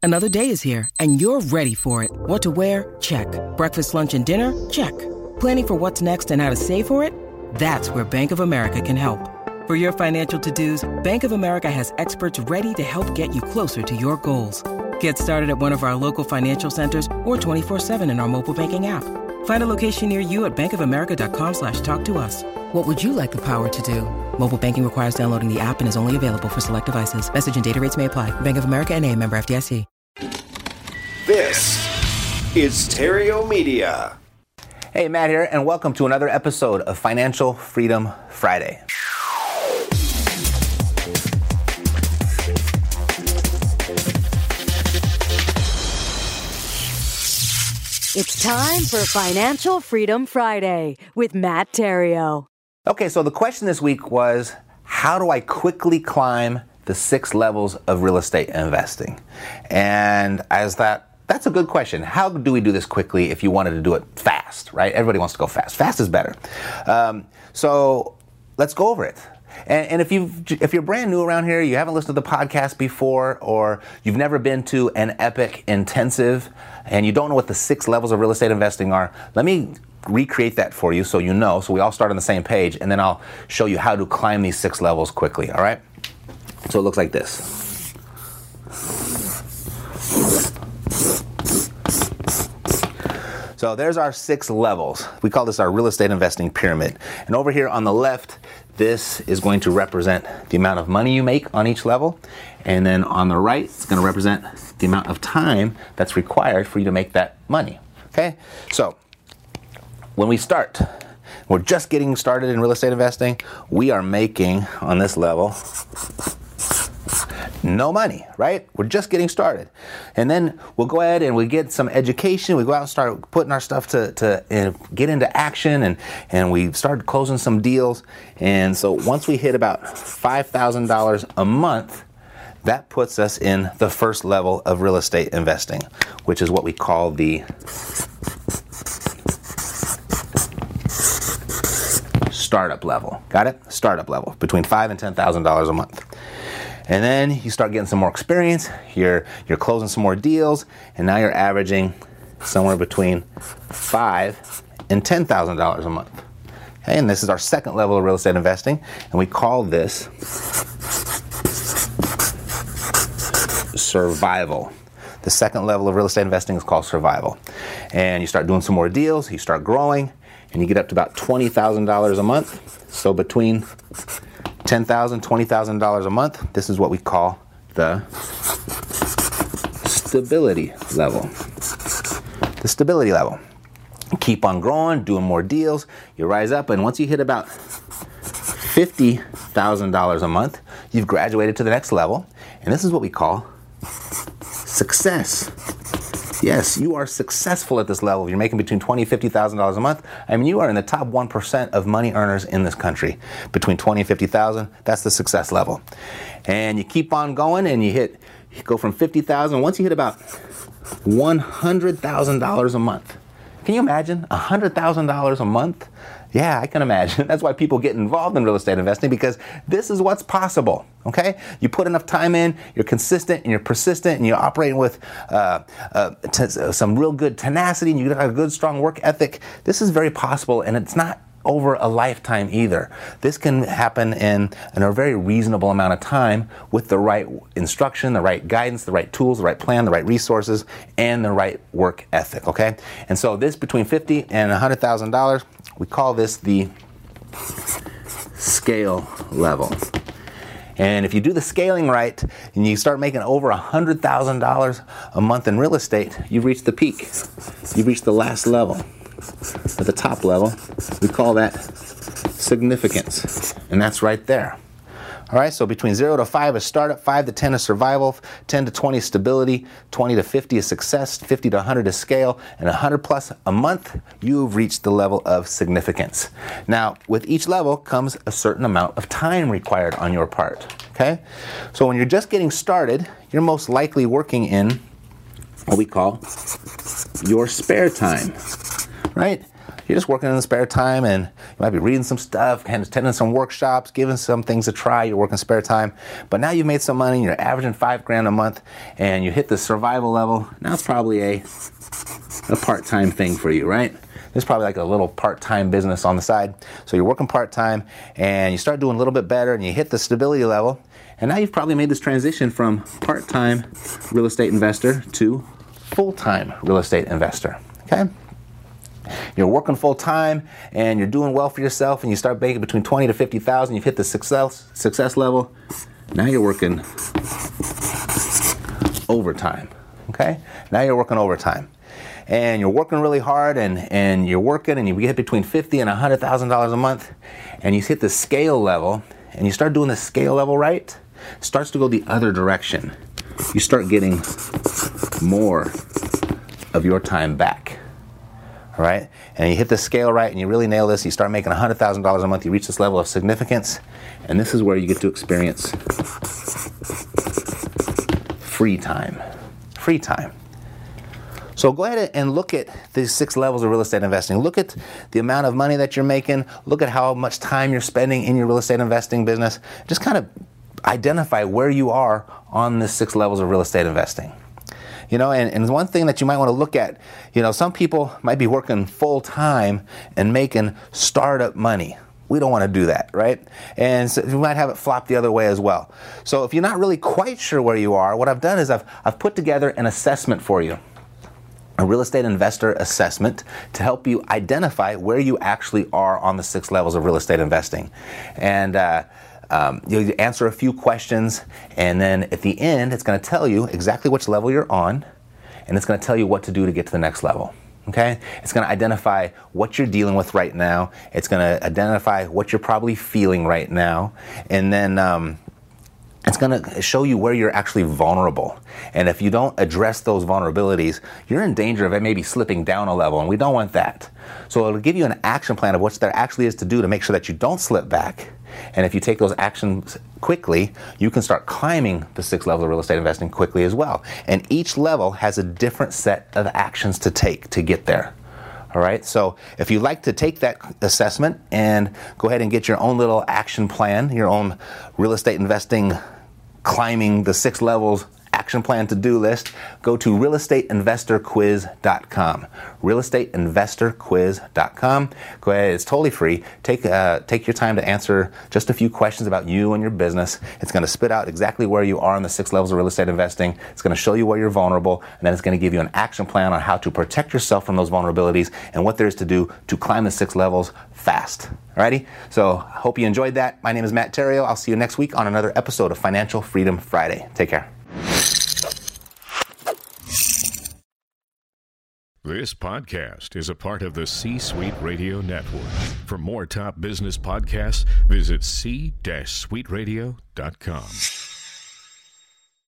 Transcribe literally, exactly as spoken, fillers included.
Another day is here, and you're ready for it. What to wear? Check. Breakfast, lunch, and dinner? Check. Planning for what's next and how to save for it? That's where Bank of America can help. For your financial to-dos, Bank of America has experts ready to help get you closer to your goals. Get started at one of our local financial centers or twenty-four seven in our mobile banking app. Find a location near you at bankofamerica.com slash talk to us. What would you like the power to do? Mobile banking requires downloading the app and is only available for select devices. Message and data rates may apply. Bank of America N A, member F D I C. This is Stereo Media. Hey, Matt here, and welcome to another episode of Financial Freedom Friday. It's time for Financial Freedom Friday with Matt Theriault. Okay, so the question this week was, how do I quickly climb the six levels of real estate investing? And as that, that's a good question. How do we do this quickly if you wanted to do it fast, right? Everybody wants to go fast. Fast is better. Um, so let's go over it. And, and if you if you're brand new around here, you haven't listened to the podcast before, or you've never been to an Epic intensive, and you don't know what the six levels of real estate investing are, let me recreate that for you so you know, so we all start on the same page, and then I'll show you how to climb these six levels quickly, all right? So it looks like this. So there's our six levels. We call this our real estate investing pyramid. And over here on the left, this is going to represent the amount of money you make on each level. And then on the right, it's going to represent the amount of time that's required for you to make that money. Okay? So when we start, we're just getting started in real estate investing, we are making on this level no money, right? We're just getting started. And then we'll go ahead and we get some education. We go out and start putting our stuff to, to uh, get into action, and, and we start closing some deals. And so once we hit about five thousand dollars a month, that puts us in the first level of real estate investing, which is what we call the startup level. Got it? Startup level, between five thousand dollars and ten thousand dollars a month. And then you start getting some more experience, you're you're closing some more deals, and now you're averaging somewhere between five thousand dollars and ten thousand dollars a month. Okay, and this is our second level of real estate investing, and we call this survival. The second level of real estate investing is called survival. And you start doing some more deals, you start growing, and you get up to about twenty thousand dollars a month. So between ten thousand dollars, twenty thousand dollars a month, this is what we call the stability level. The stability level. You keep on growing, doing more deals, you rise up, and once you hit about fifty thousand dollars a month, you've graduated to the next level, and this is what we call success. Yes, you are successful at this level. If you're making between twenty thousand dollars and fifty thousand dollars a month, I mean, you are in the top one percent of money earners in this country. Between twenty thousand dollars and fifty thousand dollars, that's the success level. And you keep on going, and you hit, you go from fifty thousand dollars. Once you hit about one hundred thousand dollars a month. Can you imagine? one hundred thousand dollars a month? Yeah, I can imagine. That's why people get involved in real estate investing, because this is what's possible, okay? You put enough time in, you're consistent, and you're persistent, and you're operating with uh, uh, t- some real good tenacity, and you got a good, strong work ethic. This is very possible, and it's not over a lifetime either. This can happen in, in a very reasonable amount of time with the right instruction, the right guidance, the right tools, the right plan, the right resources, and the right work ethic, okay? And so this between fifty thousand dollars and one hundred thousand dollars, we call this the scale level. And if you do the scaling right and you start making over one hundred thousand dollars a month in real estate, you've reached the peak. You've reached the last level. At the top level, we call that significance. And that's right there. All right, so between zero to five is startup, five to ten is survival, ten to twenty is stability, twenty to fifty is success, fifty to one hundred is scale, and one hundred plus a month, you've reached the level of significance. Now, with each level comes a certain amount of time required on your part, okay? So when you're just getting started, you're most likely working in what we call your spare time, right? you're just working in the spare time, and you might be reading some stuff, attending some workshops, giving some things a try. You're working spare time, but now you've made some money. You're averaging five grand a month, and you hit the survival level. Now it's probably a a part-time thing for you, right? This is probably like a little part-time business on the side. So you're working part-time, and you start doing a little bit better, and you hit the stability level. And now you've probably made this transition from part-time real estate investor to full-time real estate investor, okay? You're working full-time and you're doing well for yourself, and you start making between twenty to fifty thousand. You've hit the success success level. Now you're working overtime, okay? Now you're working overtime. And you're working really hard, and, and you're working, and you get between fifty and one hundred thousand dollars a month, and you hit the scale level, and you start doing the scale level right. It starts to go the other direction. You start getting more of your time back, all right? And you hit the scale right, and you really nail this. You start making one hundred thousand dollars a month. You reach this level of significance, and this is where you get to experience free time. Free time. So go ahead and look at these six levels of real estate investing. Look at the amount of money that you're making. Look at how much time you're spending in your real estate investing business. Just kind of identify where you are on the six levels of real estate investing. You know, and, and one thing that you might want to look at, you know, some people might be working full time and making startup money. We don't want to do that, right? And so you might have it flop the other way as well. So if you're not really quite sure where you are, what I've done is I've I've put together an assessment for you. A real estate investor assessment to help you identify where you actually are on the six levels of real estate investing. And uh, um, you answer a few questions, and then at the end, it's going to tell you exactly which level you're on, and it's going to tell you what to do to get to the next level. Okay? It's going to identify what you're dealing with right now. It's going to identify what you're probably feeling right now, and then um, it's going to show you where you're actually vulnerable. And if you don't address those vulnerabilities, you're in danger of it maybe slipping down a level, and we don't want that. So it'll give you an action plan of what there actually is to do to make sure that you don't slip back. And if you take those actions quickly, you can start climbing the six levels of real estate investing quickly as well. And each level has a different set of actions to take to get there. All right, so if you'd like to take that assessment and go ahead and get your own little action plan, your own real estate investing, climbing the six levels action plan to-do list, go to real estate investor quiz dot com. real estate investor quiz dot com. Go ahead, it's totally free. Take uh, take your time to answer just a few questions about you and your business. It's going to spit out exactly where you are in the six levels of real estate investing. It's going to show you where you're vulnerable, and then it's going to give you an action plan on how to protect yourself from those vulnerabilities and what there is to do to climb the six levels fast. Alrighty? So, hope you enjoyed that. My name is Matt Theriault. I'll see you next week on another episode of Financial Freedom Friday. Take care. This podcast is a part of the C-Suite Radio Network. For more top business podcasts, visit c suite radio dot com.